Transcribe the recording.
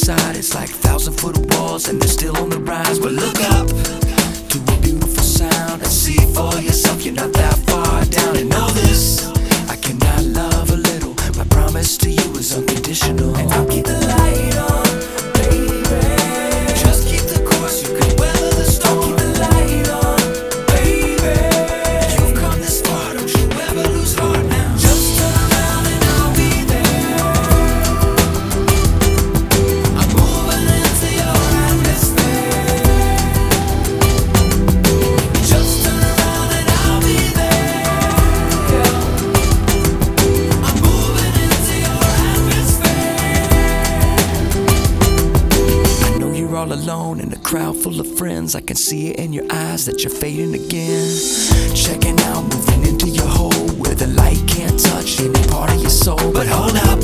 inside. It's like 1,000-foot walls and they're still on the rise. But look up to a beautiful sound and see for yourself you're not that far down. And know this, I cannot love a little. My promise to you is unconditional. And I'll keep the light on, baby. Just keep the course, you can weather the storm. Keep the light on, baby. You've come this far, don't you ever lose heart now. Just turn around and I'll be there. I'm moving into your atmosphere. Just turn around and I'll be there. I'm moving into your atmosphere. I know you're all alone in a crowd full of friends. I can see it in your eyes that you're fading again. Checking out, moving into your hole where the light can't touch any part of your soul. But hold up,